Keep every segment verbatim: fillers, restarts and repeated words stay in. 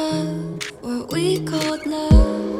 love, what we called love.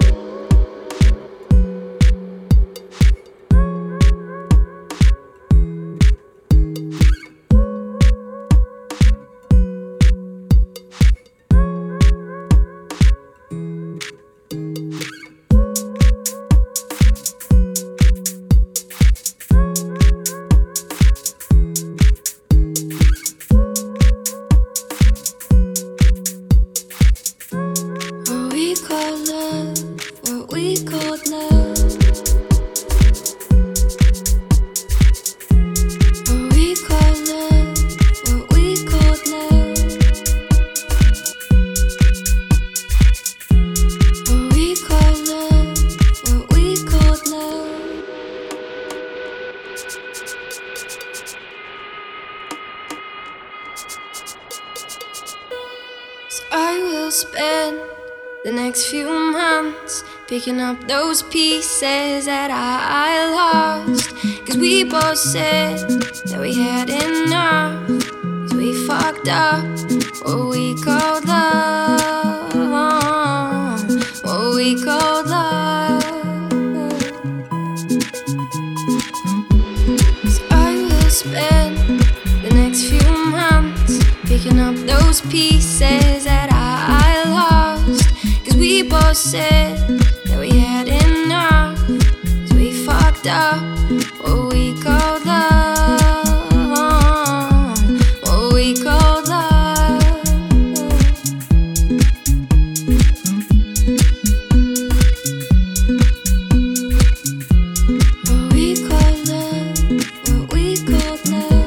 Spend the next few months picking up those pieces that I, I lost. Cause we both said that we had enough. Cause we fucked up what we called love. What we called love. So I will spend the next few months picking up those pieces that I we both said that we had enough. So we fucked up what we called love. What we called love. What we called love. What we called love.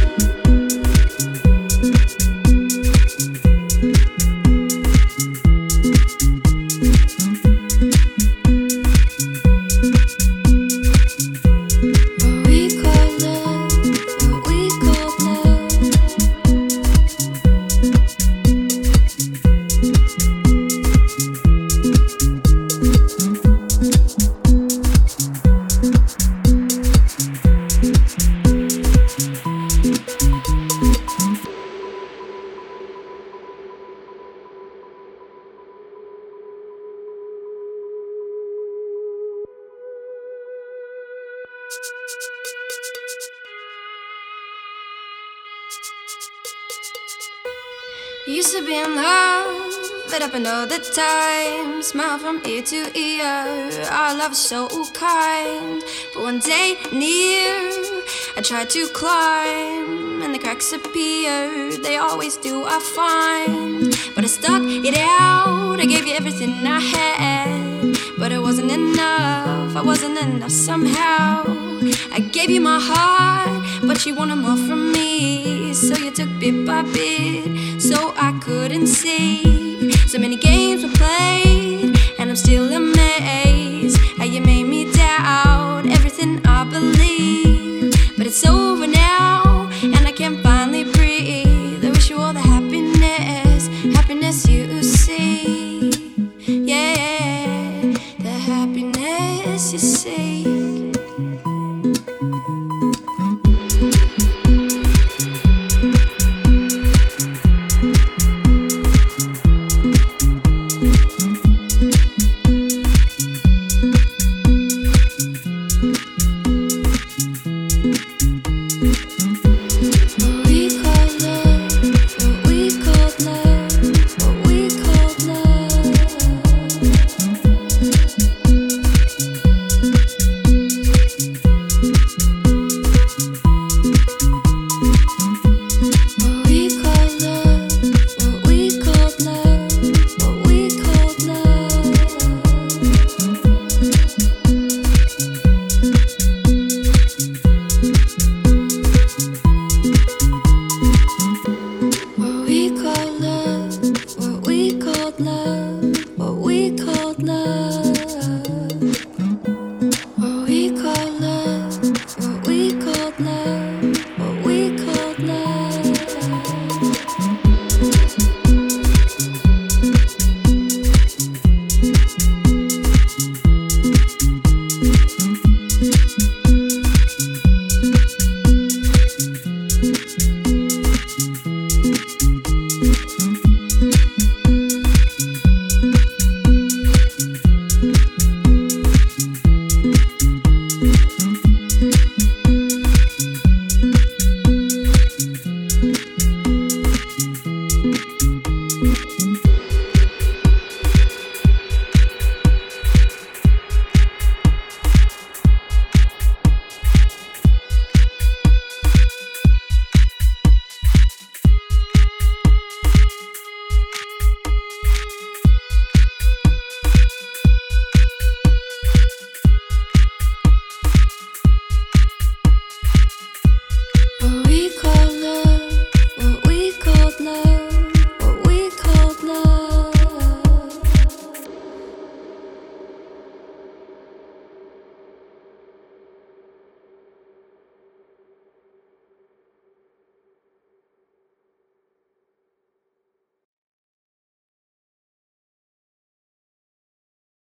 Used to be in love, lit up and all the time, smile from ear to ear. Our love is so kind, but one day near, I tried to climb, and the cracks appeared. They always do, I find, but I stuck it out. I gave you everything I had, but it wasn't enough. I wasn't enough somehow. I gave you my heart, but you wanted more from me. So you took bit by bit, so I couldn't see. So many games were played, and I'm still amazed how you made me doubt everything I believe. But it's over now, and I can finally breathe. I wish you all the happiness, happiness you see. Yeah, the happiness you see. Love